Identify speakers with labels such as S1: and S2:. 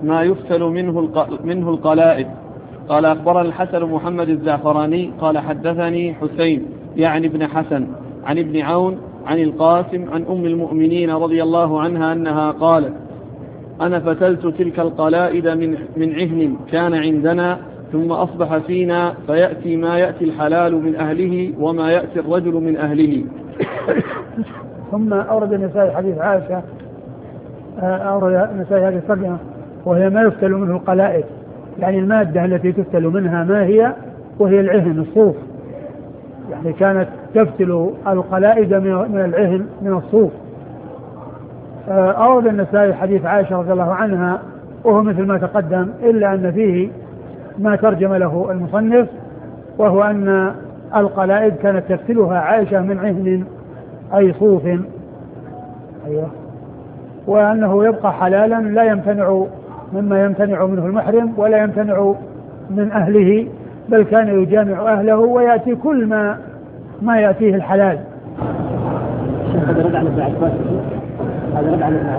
S1: ما يفتل منه القلائد. قال أخبرنا الحسن محمد الزعفراني قال حدثني حسين يعني ابن حسن عن ابن عون عن القاسم عن أم المؤمنين رضي الله عنها أنها قالت: أنا فتلت تلك القلائد من عهن كان عندنا، ثم أصبح فينا، فيأتي ما يأتي الحلال من أهله وما يأتي الرجل من أهله.
S2: ثم أورد النسائي حديث عائشة، أورد النسائي هذه الترجمة، وهي ما يفتل منه القلائد، يعني المادة التي تفتل منها ما هي، وهي العهن الصوف، يعني كانت تفتل القلائد من العهن من الصوف. أورد النسائي حديث عائشة رضي الله عنها وهو مثل ما تقدم، إلا أن فيه ما ترجم له المصنف، وهو أن القلائد كانت تفتلها عائشة من عهن أي صوف، أيوه، وأنه يبقى حلالا لا يمتنع مما يمتنع منه المحرم ولا يمتنع من أهله، بل كان يجامع أهله ويأتي كل ما يأتيه الحلال.
S3: هذا رد على ابن عباس، هذا رد على